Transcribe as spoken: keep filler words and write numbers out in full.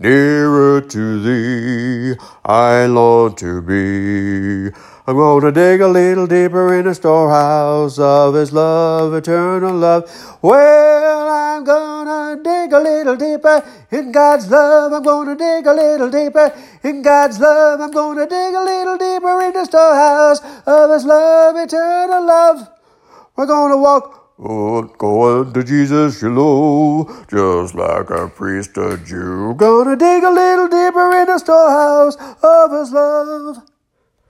Nearer to thee, I long to be. I'm gonna dig a little deeper in the storehouse of his love, eternal love. Well, I'm gonna dig a little deeper in God's love. I'm gonna dig a little deeper in God's love. I'm gonna dig a little deeper in the storehouse of his love, eternal love. We're gonna walk Oh, going to Jesus, you know, just like a priest, a Jew. Gonna dig a little deeper in the storehouse of his love.